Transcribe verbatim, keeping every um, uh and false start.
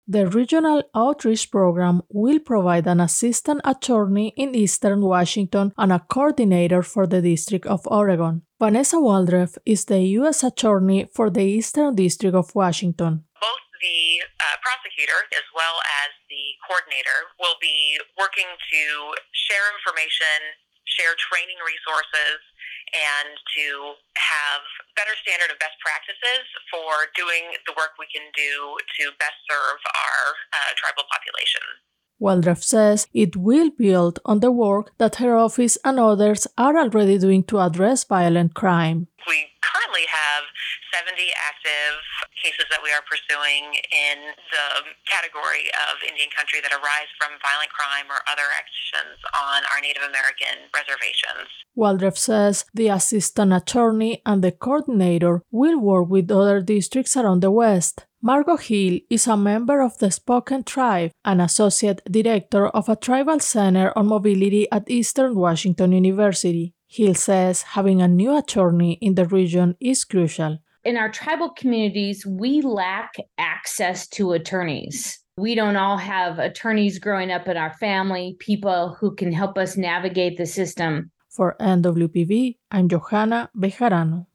The Regional Outreach Program will provide an assistant attorney in Eastern Washington and a coordinator for the District of Oregon. Vanessa Waldreff is the U S Attorney for the Eastern District of Washington. Both the uh, prosecutor as well as the coordinator will be working to share information, share training resources, and to have better standard and best practices for doing the work we can do to best serve our uh, tribal population. Waldreff says it will build on the work that her office and others are already doing to address violent crime. We currently have seventy active cases that we are pursuing in the category of Indian country that arise from violent crime or other actions on our Native American reservations. Waldreff says the assistant attorney and the coordinator will work with other districts around the West. Margot Hill is a member of the Spoken Tribe and associate director of a tribal center on mobility at Eastern Washington University. Hill says having a new attorney in the region is crucial. In our tribal communities, we lack access to attorneys. We don't all have attorneys growing up in our family, people who can help us navigate the system. For N W P V, I'm Johanna Bejarano.